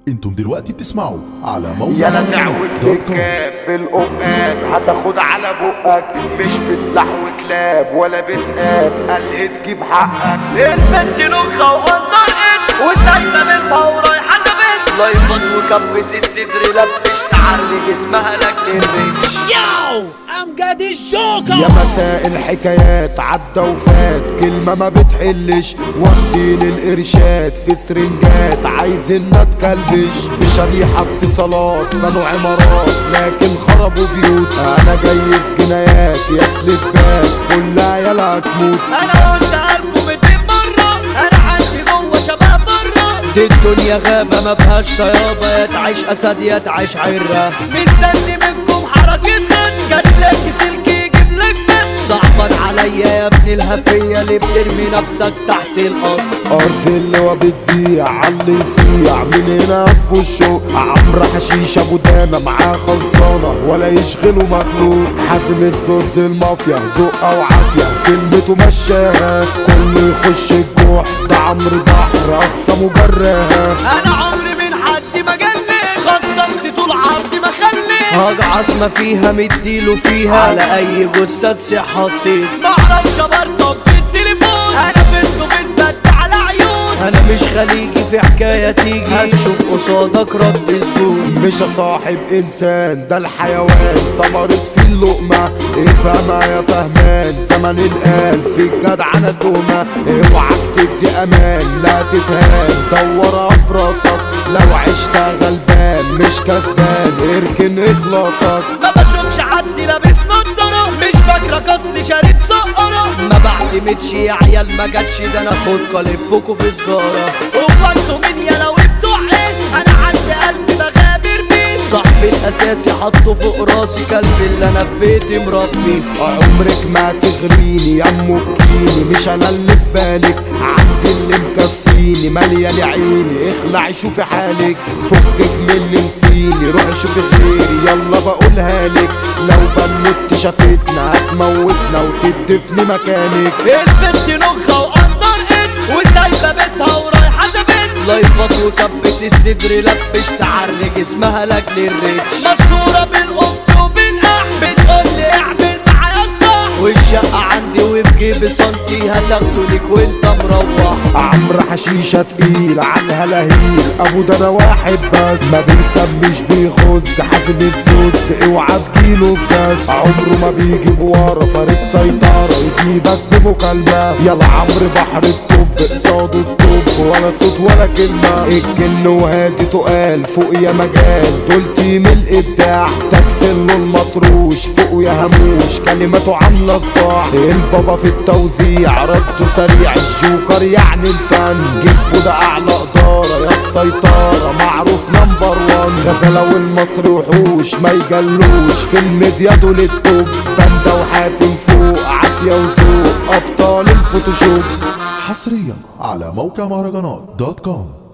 انتم دلوقتي بتسمعوا على موقع يلا تعود تكاب بالقباب هتاخد على بقك مش بسلاح وكلاب ولا بسقاب قال تجيب حقك. البنت نخة وغنرقت وسايبة بنتها ورايحة بنت لايفات وكبس الصدر لبش تعري جسمها لاجل الريش. ياو امجد الجوكر يا مساء الحكايات عدى وفات كلمة ما بتحلش واخدين القرشات في سرنجات عايزين نتكلبش بشريحة اتصالات بنوا عمارات لكن خربوا بيوت. انا جاي في جنايات يا سلبات كل عيالها تموت. انا قلت لكم 200 مرة انا عندي جوه شباب بره. دي الدنيا غابة ما فيهاش طيابة يا تعيش اسد يا تعيش عرة. مستني منكم حركتك جاتلك سلك يجيب لك بنت. صعبان عليا يا ابن الهفية اللي بترمي نفسك تحت الارض. ارض اللي بتزيع عاللي يصيع من هنا في وشه. عمرو حشيش ابو دانا معاه خلصانه ولا يشغله مخلوق. حازم الزوز المافيا ذوقه وعافيه كلمته مشاها كله يخش الجوع. ده عمرو بحر اقسى مجرها. انا عمري من حد ما جنن خصمت طول عرضي ما خلي. هجعص ما فيها مديله فيها على اي جثة تصح الطير. معرفش برطب في التليفون انا فيسبوك اثبت على عيون. انا مش خليجي في حكاية تيجي هتشوف قصادك رد سجون. مش صاحب انسان ده الحيوان طمرت في اللقمه. افهمها يا فهمان زمن الان في الجدعنه تهمه. اوعك تدي امان لا تتهان دورها في راسك لو عشت غلبان مش كسبان اركن اخلاصك. ما بشوفش حد لابس نضارة مش فاكرك اصلي شارب سقرة. ما بعتمدش يا عيال ما جاتش ده انا خدكوا الفكوا في سجارة. هو انتوا مين يا لو بتوع ايه انا عندي قلبي بغامر بيه. صاحبي الاساسي حطه فوق راسي كلب اللي انا في بيتي مربي. عمرك ما تغريني يا ام بكيني مش انا اللي في بالك. عندي اللي مكفيني مليان عيني اخلعي شوفي حالك. فكك من اللي نسيني روحي شوفي غيري يلا بقولها لك. لو بنوت شافتنا هتموتنا وتدفني مكانك. البنت نخة وقنطرقت وسايبة بنتها ورايحة بنت لايفات وكبس الصدر لبش تعري جسمها لاجل الريتش. مشهورة بالقف وبالقح بتقولي اعمل معايا الصح. والشقة عندي وفي جيبي سنتي هتاخده ليك وانت مروح. عمرو حشيشة تقيل على الهلاهيل ابو ده انا واحد بس ما بيسميش بيخز. حازم الزوز اوعى تجيله بجس عمره ما بيجي بورا فريق سيطرة يجيبك بمكالمة. يلا عمرو بحر الطب قصاده ستوب ولا صوت ولا كلمة. الجن وهادي تقال فوق يا مجال دول تيم الابداع. تكسل له المطروش فوق يا هموش كلماته عاملة صداع. البابا في التوزيع رده سريع الجوكر يعني الفن. جيبه ده اعلى ادارة يا السيطرة معروف نمبر 1. غزلة والمصري وحوش ما يجلوش في الميديا دول التوب. باندا وحاتم فوق عافية وذوق ابطال الفوتوشوب. حصريا على موقع مهرجانات دوت كوم.